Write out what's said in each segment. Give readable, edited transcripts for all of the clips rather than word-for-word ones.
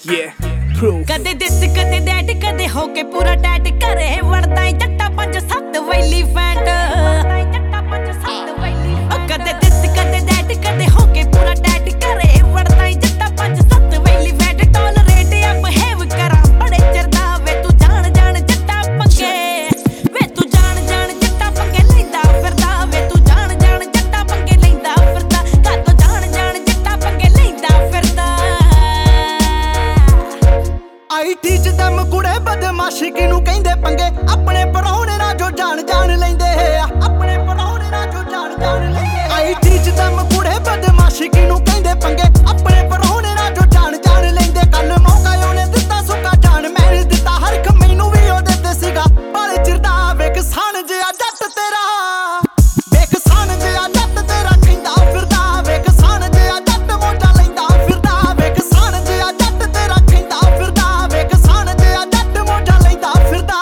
ਕਦੇ ਦਿੱਤ ਕਦੇ ਡੈਟ ਕਦੇ ਹੋ ਕੇ ਪੂਰਾ ਟੈਟ ਘਰੇ ਵੜਦਾ ਜੱਟਾ 5-7 ਵੈਲੀ ਫੈਂਟ ਕਦੇ ਦਿੱਤ ਕਦੇ ਡੈਟ ਕਦੇ ਹੋ ਕੇ ਪੂਰਾ ਟੈਟ ਘਰੇ ਵੜਦਾ ਜੱਟਾ 5-7 ਵੈਲੀ ਫੈਂਟ ਟੋਲਰੇਟ ਆ ਬਿਹੇਵ ਕਰਾਂ ਬੜੇ ਚਿਰਦਾ ਵੇ ਤੂੰ ਜਾਣ ਜੱਟਾ ਪੰਗੇ ਵੇ ਤੂੰ ਜਾਣ ਜੱਟਾ ਪੰਗੇ ਲੈਂਦਾ ਫਿਰਦਾ ਵੇ ਤੂੰ ਜਾਣ ਜੱਟਾ ਪੰਗੇ ਲੈਂਦਾ ਫਿਰਦਾ ਕਾਤੋਂ ਜਾਣ ਜੱਟਾ ਪੰਗੇ ਲੈਂਦਾ ਫਿਰਦਾ ਆਈਟੀ ਚ ਦਮ ਕੁੜੇ ਬਦਮਾਸ਼ੀ ਕਿਨੂੰ ਕਹਿੰਦੇ ਪੰਗੇ ਆਪਣੇ ਪਰੌਣੇ ਨਾਲ ਜੋ ਜਾਣ ਲੈਂਦੇ ਆ ਆਪਣੇ ਪਰੌਣੇ ਨਾਲ ਜੋ ਜਾਣ ਲੈਂਦੇ ਆਈਟੀ ਚ ਦਮ ਕੁੜੇ ਬਦਮਾਸ਼ੀ ਕਿਨੂੰ ਕਹਿੰਦੇ ਪੰਗੇ ਆਪਣੇ ਪਰੌਣੇ ਨਾਲ ਜੋ ਜਾਣ ਲੈਂਦੇ ਕੱਲ ਮੌਕਾ ਉਹਨੇ ਦਿੱਤਾ ਸੁੱਕਾ ਜਾਣ ਮੈਂ ਨਹੀਂ ਦਿੱਤਾ ਹਰ ਇੱਕ ਮੈਨੂੰ ਵੀ ਉਹਦੇ ਤੇ ਸੀਗਾ ਬਾਲੇ ਚਿਰਦਾ ਵੇਖ ਸਾਨ ਜਿਹਾ ਜੱਟ ਤੇਰਾ ਵੇਖ ਸਾਨ ਜਿਹਾ ਜੱਟ ਤੇਰਾ ਕਹਿੰਦਾ ਫਿਰਦਾ ਵੇਖ ਸਾਨ ਜਿਹਾ ਜੱਟ ਮੋਟਾ ਲੈਂਦਾ ਫਿਰਦਾ ਵੇਖ ਸਾਨ ਜਿਹਾ ਜੱਟ ਤੇਰਾ ਕਹਿੰਦਾ ਫਿਰਦਾ ਵੇਖ ਸਾਨ ਜਿਹਾ ਜੱਟ ਮੋਟਾ ਲੈਂਦਾ ਫਿਰਦਾ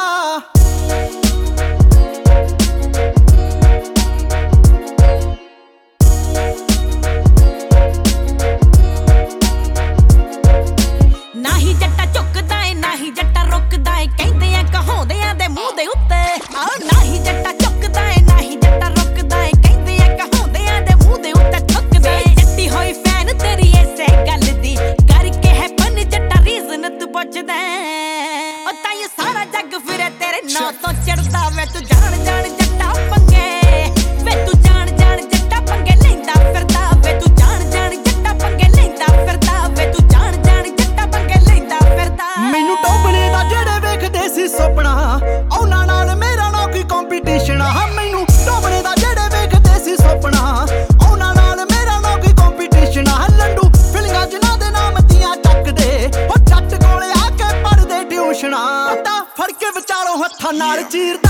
ਨਾਹੀ ਜੱਟਾ ਝੁਕਦਾ ਏ ਨਾਹੀ ਜੱਟਾ ਰੁਕਦਾ ਏ ਕਹਿੰਦੇ ਆ ਕਹਾਉਂਦਿਆਂ ਦੇ ਮੂੰਹ ਦੇ ਉੱਤੇ ਆ ਨਾਹੀ ਜੱਟਾ ਝੁਕਦਾ ਏ ਨਾਹੀ ਜੱਟਾ ਰੁਕਦਾ ਏ ਕਹਿੰਦੇ ਆ ਕਹਾਉਂਦਿਆਂ ਦੇ ਮੂੰਹ ਦੇ ਉੱਤੇ ਥੁੱਕਦੇ ਜੱਟੀ ਹੋਈ ਫੈਨ ਤੇਰੀ ਐਸੇ ਗੱਲ ਦੀ ਕਰਕੇ ਹੈ ਪਨ ਜੱਟਾ ਰੀਜ਼ਨ ਤੂੰ ਪੁੱਛਦਾ ਉਹ ਤਾਂ ਇਹ ਸਾਰਾ ਜੱਗ ਫਿਰੇ ਤੇਰੇ ਨਾਂ ਤੋਂ ਚੜਦਾ ਵੇ ਤੂੰ ਜਾਣ ਜੱਟਾ ਪੰਗੇ ਵੇ ਤੂੰ ਜਾਣ ਜੱਟਾ ਪੰਗੇ ਲੈਂਦਾ ਫਿਰਦਾ ਵੇ ਤੂੰ ਜਾਣ ਜੱਟਾ ਪੰਗੇ ਲੈਂਦਾ ਫਿਰਦਾ ਵੇ ਤੂੰ ਜਾਣ ਜੱਟਾ ਪੰਗੇ ਲੈਂਦਾ ਫਿਰਦਾ ਮੈਨੂੰ ਟੋਬਲੇ ਦਾ ਜਿਹੜੇ ਵੇਖਦੇ ਸੀ ਸੁਪਨਾ ਉਹਨਾਂ ਨਾਲ ਮੇਰਾ ਨਾ ਕੋਈ ਕੰਪੀਟੀਸ਼ਨ ਆ ਮੈਨੂੰ ਟੋਬਲੇ ਦਾ ਜਿਹੜੇ ਵੇਖਦੇ ਸੀ ਸੁਪਨਾ ਉਹਨਾਂ ਨਾਲ ਮੇਰਾ ਨਾ ਕੋਈ ਕੰਪੀਟੀਸ਼ਨ ਆ ਲੰਡੂ ਫਿਲਿੰਗਾਂ ਜਿਨ੍ਹਾਂ ਦੇ ਨਾਮ ਦੀਆਂ ਚੱਕਦੇ ਉਹ ਜੱਟ ਕੋਲੇ ਆ ਕੇ ਪੜਦੇ ਟਿਊਸ਼ਨਾਂ ਤਾਂ ਫੜ ਕੇ ਵਿਚਾਲੋਂ ਹੱਥਾਂ ਨਾਲ ਚੀਰ